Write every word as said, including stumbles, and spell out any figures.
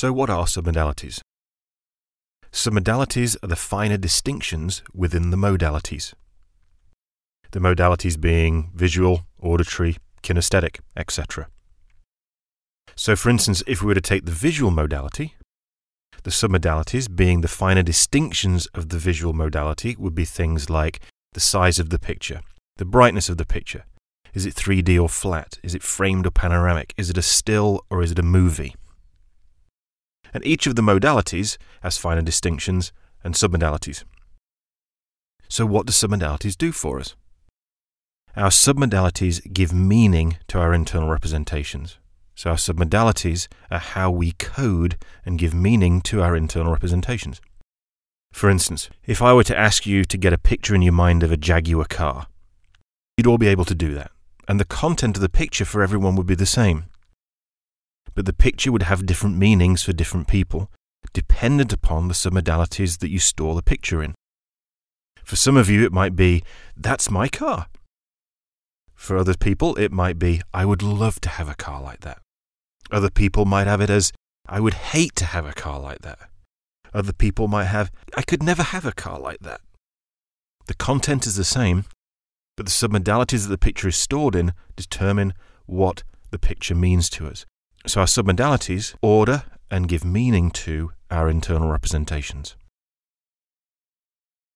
So what are submodalities? Submodalities are the finer distinctions within the modalities. The modalities being visual, auditory, kinesthetic, et cetera. So for instance, if we were to take the visual modality, the submodalities being the finer distinctions of the visual modality would be things like the size of the picture, the brightness of the picture. Is it three D or flat? Is it framed or panoramic? Is it a still or is it a movie? And each of the modalities has finer distinctions and submodalities. So what do submodalities do for us? Our submodalities give meaning to our internal representations. So our submodalities are how we code and give meaning to our internal representations. For instance, if I were to ask you to get a picture in your mind of a Jaguar car, you'd all be able to do that. And the content of the picture for everyone would be the same. But the picture would have different meanings for different people, dependent upon the submodalities that you store the picture in. For some of you, it might be, that's my car. For other people, it might be, I would love to have a car like that. Other people might have it as, I would hate to have a car like that. Other people might have, I could never have a car like that. The content is the same, but the submodalities that the picture is stored in determine what the picture means to us. So our submodalities order and give meaning to our internal representations.